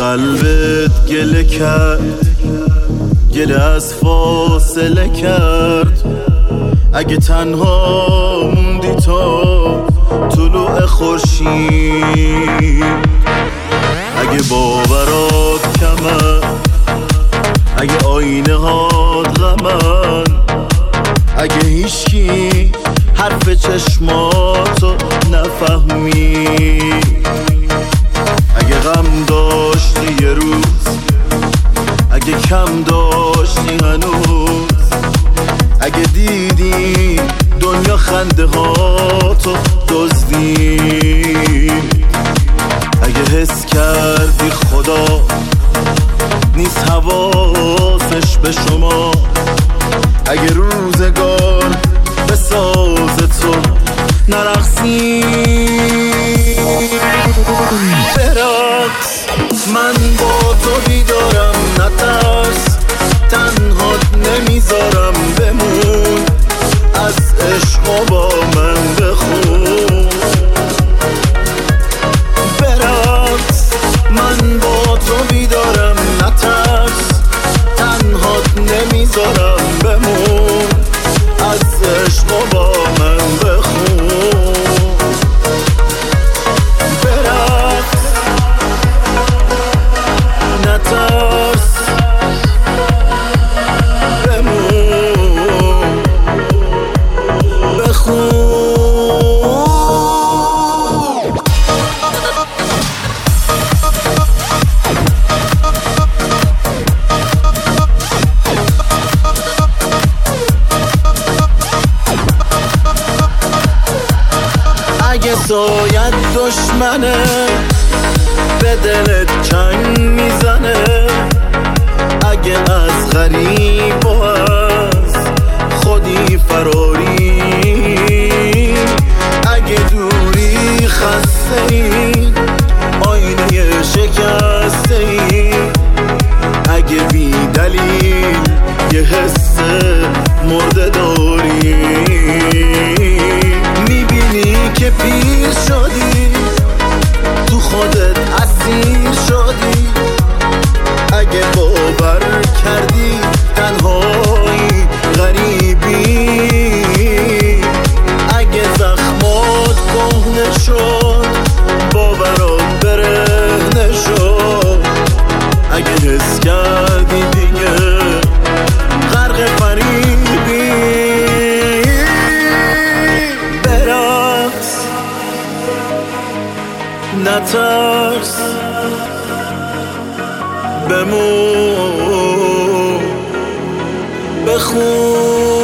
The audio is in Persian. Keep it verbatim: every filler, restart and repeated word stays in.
قلبت گله کرد، گله از فاصله کرد. اگه تنها موندی تا طلوع خورشید، اگه باورات کمه، اگه آینه هات غمن، اگه هیچکی حرف چشماتو نفهمید، اگه غم داشتی یه روز، اگه کم داشتی هنوز، اگه دیدی دنیا خنده هاتو دزدید، اگه حس کردی خدا نیست حواسش به شما، اگه روزگار به ساز تو نرقصی. برقص من با تو بیدارم، نترس تنهات نمیذارم، بمون از عشق و با من بخون. برقص من با تو بیدارم، نترس تنهات نمیذارم، بمون از عشق و با من بخون. برقص نترس بمون بخون. اگه سایت دشمنه به دلت چنگ میزنه، اگه از غریب و از خودی فراری، اگه دوری خسته ای آینه شکسته ای، اگه بی دلیل یه حس مرده داری، میبینی که پیر شدی تو خودت اسیر شدی، اگه باور کردی تنهایی غریبی، اگه زخمات کهنه شد باورات برهنه شد، اگه حس کردی دیگه غرق فریبی. برقص نترس بمون بخون.